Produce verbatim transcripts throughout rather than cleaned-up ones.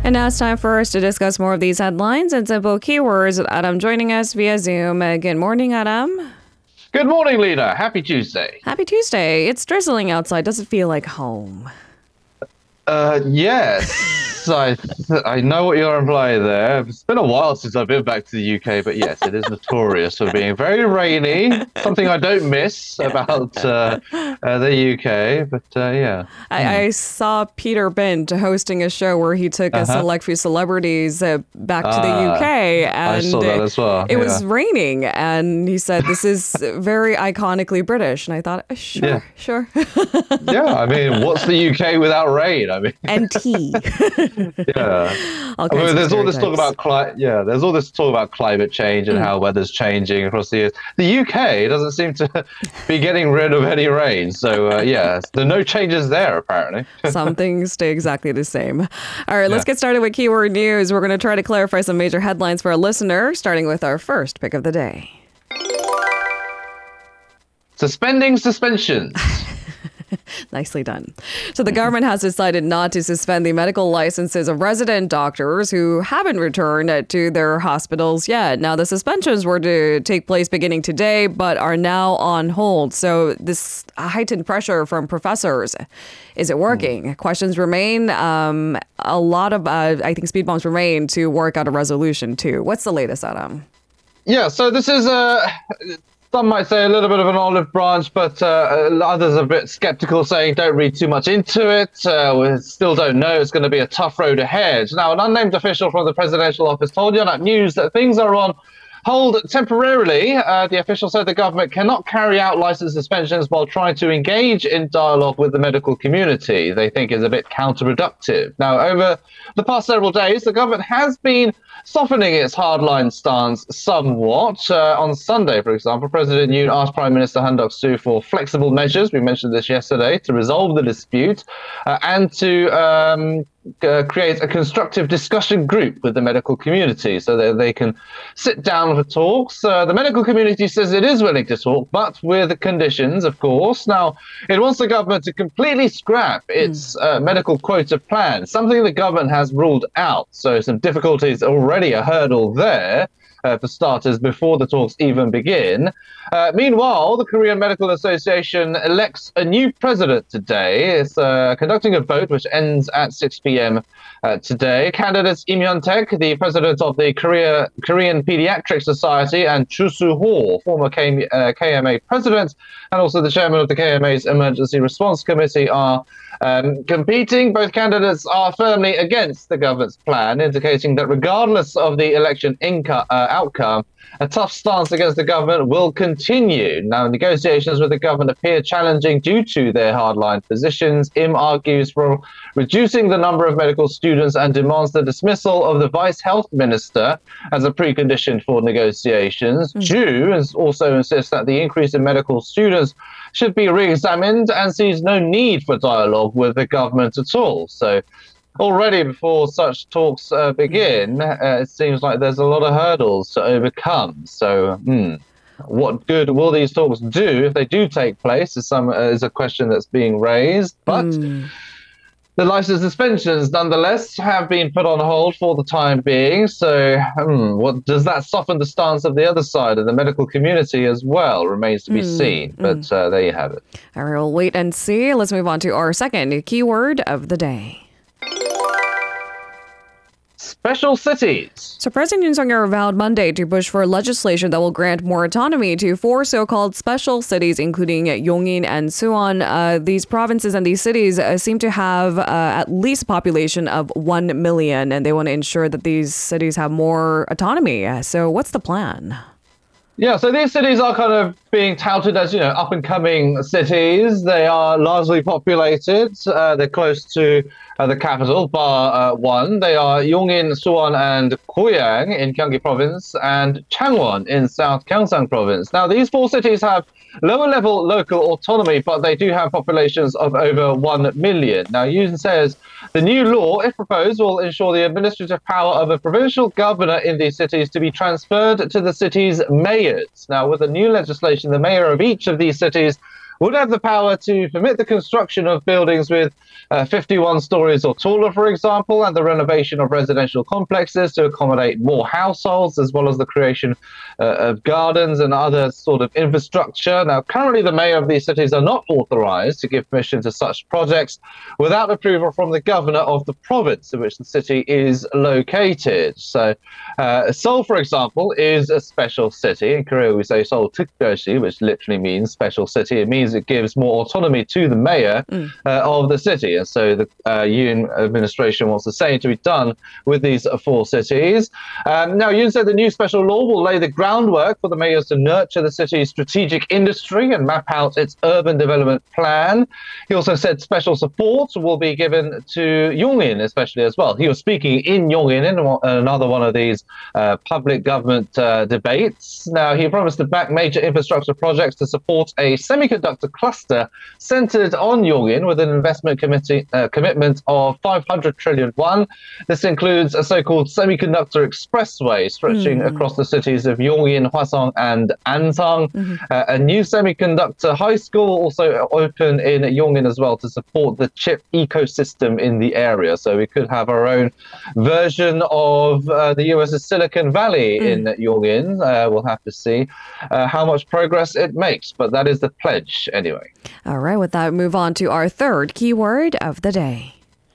And now it's time for us to discuss more of these headlines and simple keywords with Adam joining us via Zoom. Uh, good morning, Adam. Good morning, Lena. Happy Tuesday. Happy Tuesday. It's drizzling outside. Does it feel like home? Uh, yes. I I know what you're implying there. It's been a while since I've been back to the U K, but yes, it is notorious for being very rainy. Something I don't miss about uh, uh, the U K, but uh, yeah. I, mm. I saw Peter Bent hosting a show where he took uh-huh. a select few celebrities uh, back to uh, the U K, and I saw that as well. It yeah. was raining, and he said this is very iconically British, and I thought, uh, sure, yeah. sure. Yeah, I mean, what's the U K without rain? I mean, and tea. Yeah, I mean, there's all this talk about cli- yeah, there's all this talk about climate change and mm. how weather's changing across the years. The U K doesn't seem to be getting rid of any rain, so uh, yeah, there are no changes there apparently. Some things stay exactly the same. All right, let's yeah. get started with keyword news. We're going to try to clarify some major headlines for our listener, starting with our first pick of the day. Suspending suspensions. Nicely done. So the government has decided not to suspend the medical licenses of resident doctors who haven't returned to their hospitals yet. Now, the suspensions were to take place beginning today, but are now on hold. So this heightened pressure from professors, is it working? Mm. Questions remain. Um, a lot of, uh, I think, speed bumps remain to work out a resolution, too. What's the latest, Adam? Yeah, so this is a... Uh... Some might say a little bit of an olive branch, but uh, others are a bit skeptical, saying don't read too much into it. Uh, we still don't know. It's going to be a tough road ahead. Now, an unnamed official from the presidential office told Yonhap News that things are on hold temporarily. Uh, the official said the government cannot carry out license suspensions while trying to engage in dialogue with the medical community. They think is a bit counterproductive. Now, over the past several days, the government has been softening its hardline stance somewhat. Uh, on Sunday, for example, President Yoon asked Prime Minister Han Duck-soo for flexible measures, we mentioned this yesterday, to resolve the dispute uh, and to um, uh, create a constructive discussion group with the medical community so that they can sit down for talks. Uh, the medical community says it is willing to talk, but with conditions, of course. Now, it wants the government to completely scrap its mm. uh, medical quota plan, something the government has ruled out. So some difficulties already a hurdle there. Uh, for starters, before the talks even begin. Uh, meanwhile, the Korean Medical Association elects a new president today. It's uh, conducting a vote which ends at six p.m. Uh, today. Candidates Im Hyun-taek, the president of the Korea, Korean Pediatric Society, and Chu Soo-ho, former K, uh, K M A president, and also the chairman of the K M A's Emergency Response Committee, are Um, competing. Both candidates are firmly against the government's plan, indicating that regardless of the election inco- uh, outcome, a tough stance against the government will continue. Now, negotiations with the government appear challenging due to their hardline positions. Im argues for reducing the number of medical students and demands the dismissal of the vice health minister as a precondition for negotiations. Mm. Chu also insists that the increase in medical students should be re-examined and sees no need for dialogue with the government at all. So already before such talks uh, begin, uh, it seems like there's a lot of hurdles to overcome. So hmm, what good will these talks do if they do take place is, some, uh, is a question that's being raised. But mm. the license suspensions, nonetheless, have been put on hold for the time being. So hmm, what does that soften the stance of the other side of the medical community as well? Remains to be mm, seen. Mm. But uh, there you have it. All right, we'll wait and see. Let's move on to our second keyword of the day. Special cities. So President Yoon Suk-yeol vowed Monday to push for legislation that will grant more autonomy to four so-called special cities, including Yongin and Suwon. Uh, these provinces and these cities uh, seem to have uh, at least a population of one million, and they want to ensure that these cities have more autonomy. So what's the plan? Yeah, so these cities are kind of being touted as, you know, up-and-coming cities. They are largely populated. Uh, they're close to uh, the capital, bar uh, one. They are Yongin, Suwon, and Goyang in Gyeonggi Province, and Changwon in South Gyeongsang Province. Now, these four cities have lower-level local autonomy, but they do have populations of over one million. Now, Yoon says the new law, if proposed, will ensure the administrative power of a provincial governor in these cities to be transferred to the city's mayors. Now, with the new legislation, the mayor of each of these cities would have the power to permit the construction of buildings with uh, fifty-one stories or taller, for example, and the renovation of residential complexes to accommodate more households, as well as the creation uh, of gardens and other sort of infrastructure. Now, currently, the mayor of these cities are not authorized to give permission to such projects without approval from the governor of the province in which the city is located. So, uh, Seoul, for example, is a special city. In Korea, we say Seoul 특별시, which literally means special city. It means it gives more autonomy to the mayor mm. uh, of the city. And so the uh, Yoon administration wants the same to be done with these four cities. Um, now, Yoon said the new special law will lay the groundwork for the mayors to nurture the city's strategic industry and map out its urban development plan. He also said special support will be given to Yongin, especially as well. He was speaking in Yongin in another one of these uh, public government uh, debates. Now, he promised to back major infrastructure projects to support a semiconductor cluster centered on Yongin with an investment committee, uh, commitment of five hundred trillion won. This includes a so-called semiconductor expressway stretching mm. across the cities of Yongin, Hwaseong, and Ansang. Mm-hmm. Uh, a new semiconductor high school also open in Yongin as well to support the chip ecosystem in the area. So we could have our own version of uh, the US's Silicon Valley mm. in Yongin. Uh, we'll have to see uh, how much progress it makes, but that is the pledge anyway. All right, with that, move on to our third keyword of the day.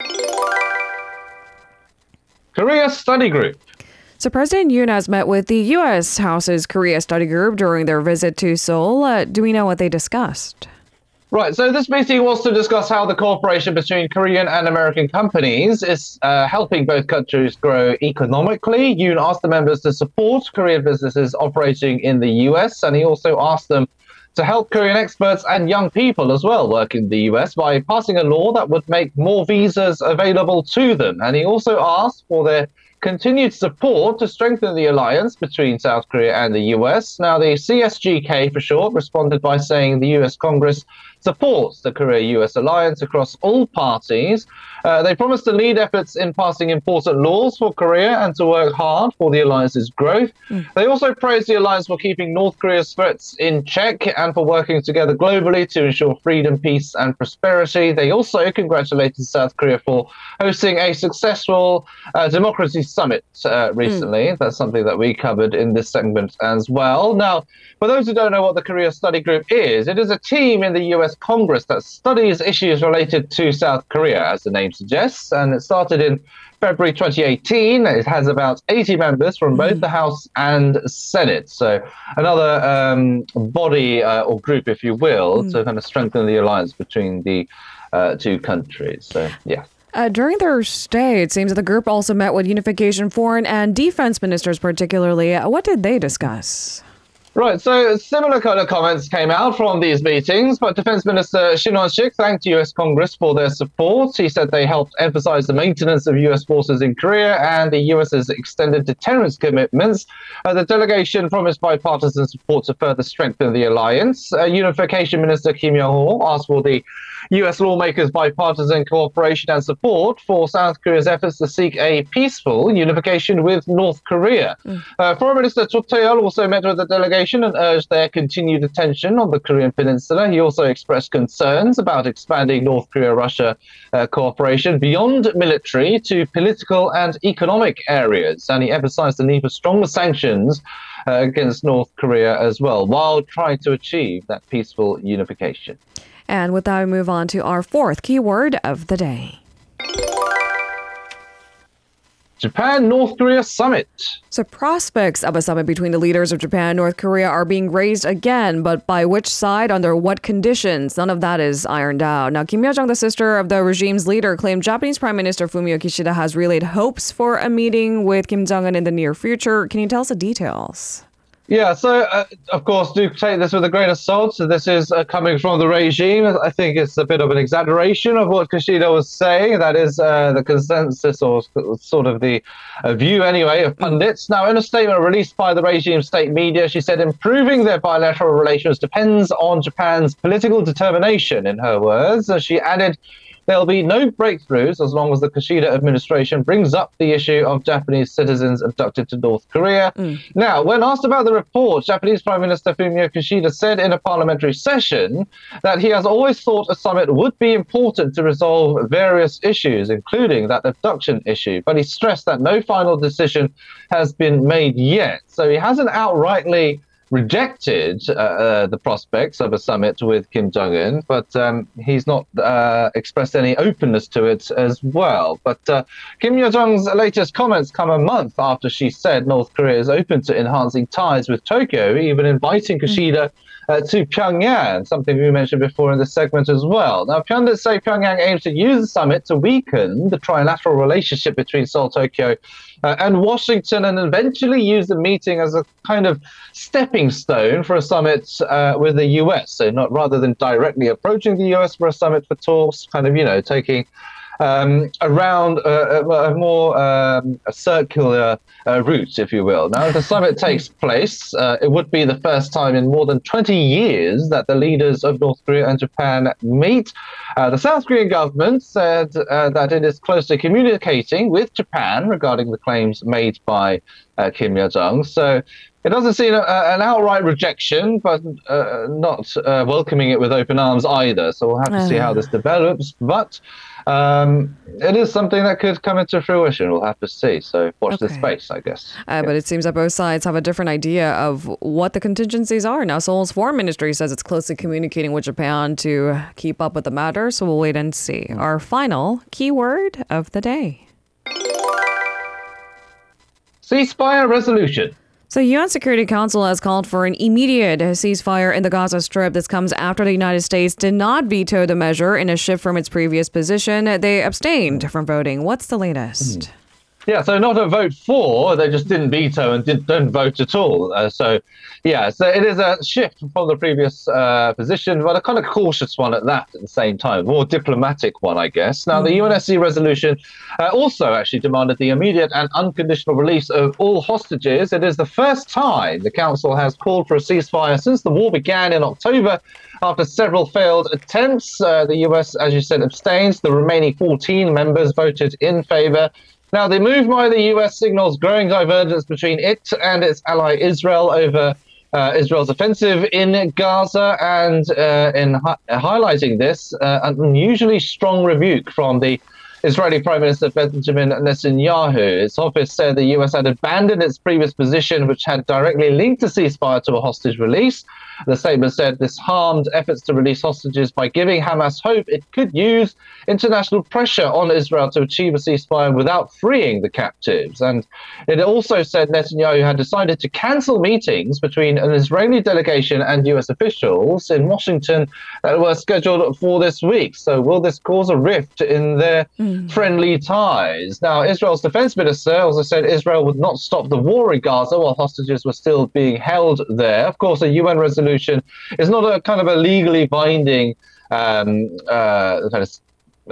Korea Study Group. So President Yoon has met with the U S House's Korea Study Group during their visit to Seoul. Uh, do we know what they discussed? Right, so this meeting was to discuss how the cooperation between Korean and American companies is uh, helping both countries grow economically. Yoon asked the members to support Korean businesses operating in the U S, and he also asked them to help Korean experts and young people as well work in the U S by passing a law that would make more visas available to them. And he also asked for their continued support to strengthen the alliance between South Korea and the U S. Now, the C S G K, for short, responded by saying the U S Congress supports the Korea-U S alliance across all parties. Uh, they promised to lead efforts in passing important laws for Korea and to work hard for the alliance's growth. Mm. They also praised the alliance for keeping North Korea's threats in check and for working together globally to ensure freedom, peace, and prosperity. They also congratulated South Korea for hosting a successful uh, democracy summit uh, recently. Mm. That's something that we covered in this segment as well. Now, for those who don't know what the Korea Study Group is, it is a team in the U S Congress that studies issues related to South Korea, as the name suggests, and it started in February twenty eighteen. It has about eighty members from both the House and Senate. So another um, body uh, or group, if you will, mm. to kind of strengthen the alliance between the uh, two countries. So, yeah. Uh, during their stay, it seems that the group also met with unification foreign and defense ministers particularly. What did they discuss? Right, so similar kind of comments came out from these meetings, but Defense Minister Shin Won-sik thanked U S Congress for their support. He said they helped emphasize the maintenance of U S forces in Korea and the US's extended deterrence commitments. Uh, the delegation promised bipartisan support to further strengthen the alliance. Uh, Unification Minister Kim Yong-ho asked for the U S lawmakers' bipartisan cooperation and support for South Korea's efforts to seek a peaceful unification with North Korea. Mm. Uh, Foreign Minister Cho Tae-yeol also met with the delegation and urged their continued attention on the Korean peninsula. He also expressed concerns about expanding North Korea-Russia uh, cooperation beyond military to political and economic areas. And he emphasized the need for stronger sanctions uh, against North Korea as well, while trying to achieve that peaceful unification. And with that, we move on to our fourth keyword of the day. Japan-North Korea summit. So prospects of a summit between the leaders of Japan and North Korea are being raised again, but by which side, under what conditions? None of that is ironed out. Now, Kim Yo-jong, the sister of the regime's leader, claimed Japanese Prime Minister Fumio Kishida has relayed hopes for a meeting with Kim Jong-un in the near future. Can you tell us the details? Yeah, so, uh, of course, do take this with a grain of salt. So this is uh, coming from the regime. I think it's a bit of an exaggeration of what Kishida was saying. That is uh, the consensus, or sort of the uh, view, anyway, of pundits. Now, in a statement released by the regime state media, she said improving their bilateral relations depends on Japan's political determination, in her words. As she added, there'll be no breakthroughs as long as the Kishida administration brings up the issue of Japanese citizens abducted to North Korea. Mm. Now, when asked about the report, Japanese Prime Minister Fumio Kishida said in a parliamentary session that he has always thought a summit would be important to resolve various issues, including that abduction issue. But he stressed that no final decision has been made yet. So he hasn't outrightly rejected uh, uh, the prospects of a summit with Kim Jong-un, but um, he's not uh, expressed any openness to it as well. But uh, Kim Yo-jong's latest comments come a month after she said North Korea is open to enhancing ties with Tokyo, even inviting Kishida uh, to Pyongyang, something we mentioned before in this segment as well. Now, pundits say Pyongyang aims to use the summit to weaken the trilateral relationship between Seoul, Tokyo, Uh, and Washington, and eventually use the meeting as a kind of stepping stone for a summit uh, with the U S. So not rather than directly approaching the U S for a summit for talks, kind of, you know, taking um, around uh, a, a more um, a circular uh, route, if you will. Now, if the summit takes place, uh, it would be the first time in more than twenty years that the leaders of North Korea and Japan meet. Uh, the South Korean government said uh, that it is closely communicating with Japan regarding the claims made by uh, Kim Yo-jong. So it doesn't seem a, an outright rejection, but uh, not uh, welcoming it with open arms either. So we'll have to uh. see how this develops. But um, it is something that could come into fruition. We'll have to see. So watch okay. this space, I guess. Uh, yeah. But it seems that both sides have a different idea of what the contingencies are. Now, Seoul's foreign ministry says it's closely communicating with Japan to keep up with the matter. So we'll wait and see. Mm. Our final keyword of the day. Ceasefire resolution. So U N Security Council has called for an immediate ceasefire in the Gaza Strip. This comes after the United States did not veto the measure in a shift from its previous position. They abstained from voting. What's the latest? Mm. Yeah, so not a vote for, they just didn't veto and did, don't vote at all. Uh, so, yeah, so it is a shift from the previous uh, position, but a kind of cautious one at that at the same time, more diplomatic one, I guess. Now, the U N S C resolution uh, also actually demanded the immediate and unconditional release of all hostages. It is the first time the Council has called for a ceasefire since the war began in October. After several failed attempts, uh, the U S, as you said, abstains. The remaining fourteen members voted in favor. Now, the move by the U S signals growing divergence between it and its ally Israel over uh, Israel's offensive in Gaza, and uh, in hi- highlighting this, uh, an unusually strong rebuke from the Israeli Prime Minister Benjamin Netanyahu. Its office said the U S had abandoned its previous position, which had directly linked a ceasefire to a hostage release. The statement said this harmed efforts to release hostages by giving Hamas hope it could use international pressure on Israel to achieve a ceasefire without freeing the captives. And it also said Netanyahu had decided to cancel meetings between an Israeli delegation and U S officials in Washington that were scheduled for this week. So will this cause a rift in their mm. friendly ties? Now, Israel's defense minister also said Israel would not stop the war in Gaza while hostages were still being held there. Of course, a U N resolution is not a kind of a legally binding um, uh, kind of uh,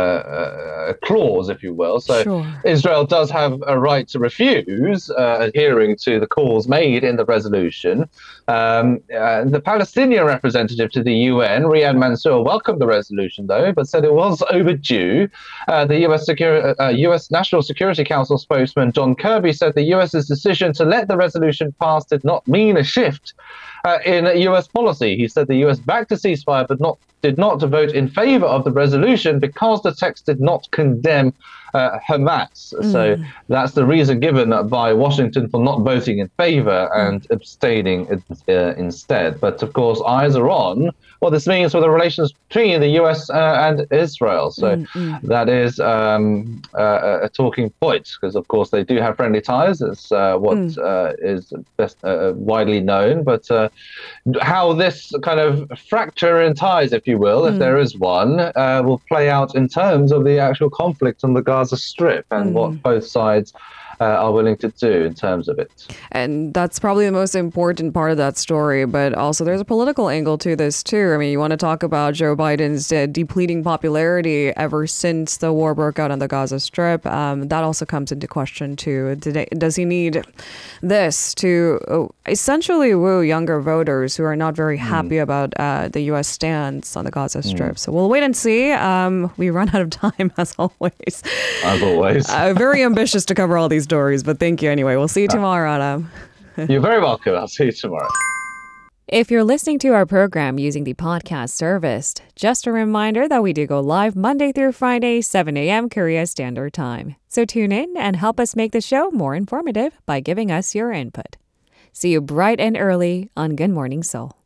uh, clause, if you will. So sure. Israel does have a right to refuse uh, adhering to the calls made in the resolution. Um, uh, the Palestinian representative to the U N, Riyad Mansour, welcomed the resolution, though, but said it was overdue. Uh, the U S, Secur- uh, U S National Security Council spokesman John Kirby said the US's decision to let the resolution pass did not mean a shift Uh, in U S policy. He said the U S backed a ceasefire, but not did not vote in favor of the resolution because the text did not condemn uh, Hamas. Mm. So that's the reason given by Washington for not voting in favor and mm. abstaining uh, instead. But of course, eyes are on what this means for the relations between the U S uh, and Israel. So mm-hmm. that is um, uh, a talking point, because of course they do have friendly ties. It's uh, what mm. uh, is best uh, widely known. But uh, how this kind of fracture in ties, if you will, mm. if there is one, uh, will play out in terms of the actual conflict on the Gaza Strip and mm. what both sides uh, are willing to do in terms of it. And that's probably the most important part of that story. But also there's a political angle to this, too. I mean, you want to talk about Joe Biden's uh, depleting popularity ever since the war broke out on the Gaza Strip. Um, that also comes into question, too. Does he need this to uh, essentially woo younger voters who are not very happy mm. about uh, the U S stance on the Gaza Strip? Mm. So we'll wait and see. Um, we run out of time, as always. As always. uh, very ambitious to cover all these stories, but thank you anyway. We'll see you tomorrow, Adam. You're very welcome. I'll see you tomorrow. If you're listening to our program using the podcast service, just a reminder that we do go live Monday through Friday, seven a.m. Korea Standard Time. So tune in and help us make the show more informative by giving us your input. See you bright and early on Good Morning Seoul.